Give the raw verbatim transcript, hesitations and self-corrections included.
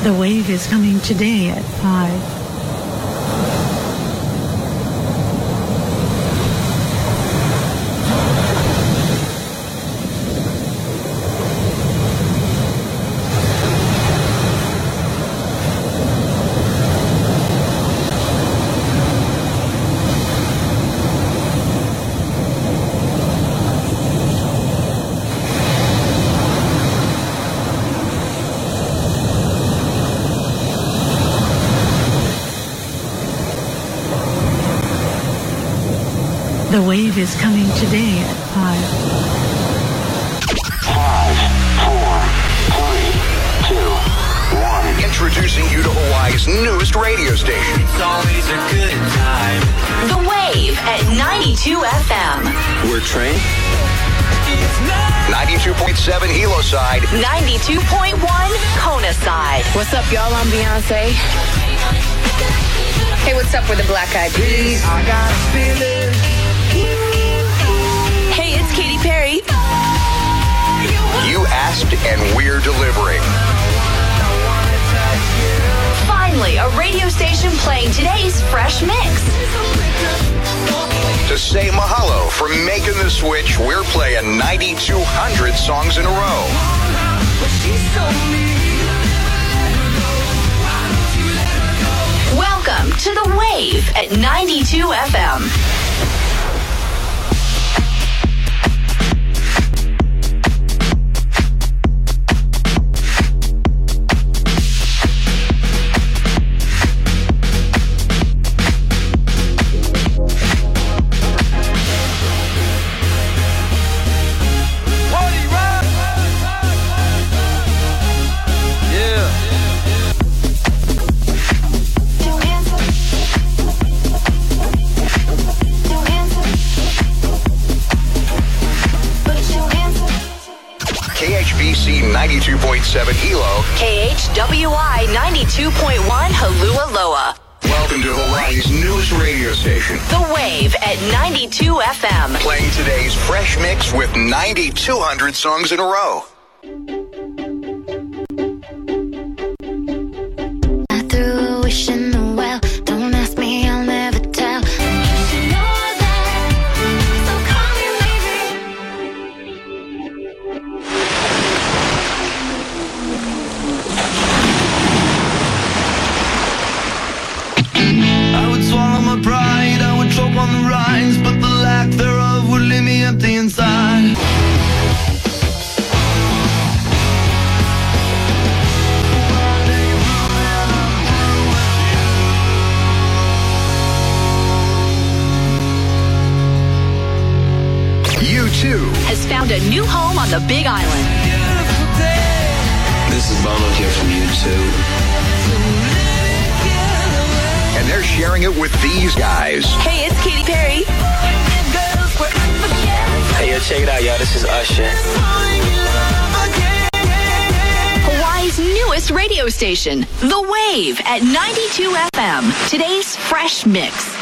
The Wave is coming today at five. The Wave is coming today at five. Five, four, three, two, one. Introducing you to Hawaii's newest radio station. It's always a good time. The Wave at ninety-two F M. We're trained. ninety-two point seven Hilo side. ninety-two point one Kona side. What's up, y'all? I'm Beyonce. Hey, what's up with the Black Eyed Peas? I got a feeling. Hey, it's Katy Perry. You asked and we're delivering. Finally, a radio station playing today's fresh mix. To say mahalo for making the switch, we're playing ninety-two hundred songs in a row. Welcome to The Wave at ninety-two F M. ninety-two point seven Hilo. K H W I ninety-two point one Holualoa. Welcome to Hawaii's newest radio station. The Wave at ninety-two F M. Playing today's fresh mix with ninety-two hundred songs in a row. I threw a wish in the well. Don't ask me, I'll never tell. You should know that. So call me I would swallow my pride, I would choke on the rhymes, but the lack thereof would leave me empty inside. U two has found a new home on the Big Island. This is Bono here from U two. and they're sharing it with these guys. Hey, it's Katy Perry. Hey, yo, check it out, y'all. This is Usher. Hawaii's newest radio station, The Wave at ninety-two F M. Today's fresh mix.